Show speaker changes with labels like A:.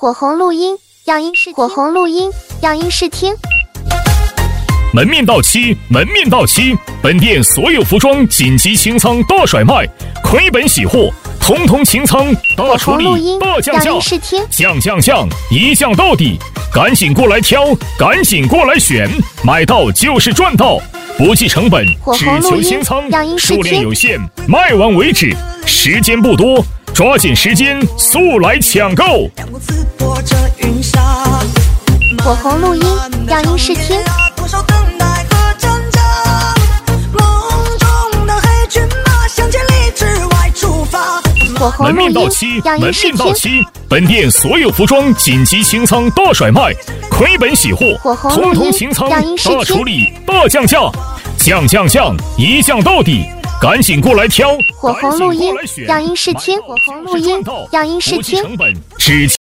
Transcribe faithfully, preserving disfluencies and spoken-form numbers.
A: 火红录音，样音试火红录音，样音试听。
B: 门面到期，门面到期！本店所有服装紧急清仓大甩卖，亏本洗货，通通清仓大处理大降价，降降降，一降到底！赶紧过来挑，赶紧过来选，买到就是赚到！不计成本，只求清仓，数量有限，卖完为止，时间不多，抓紧时间，速来抢购！
A: 火红录音，样音试听。
B: 门面到期，门面到期！本店所有服装紧急清仓大甩卖，亏本洗货，通通清仓大处理大降价，降降降，一降到底！赶紧过来挑，
A: 火红录音，样音试听。火红录音，样音试听。
B: 只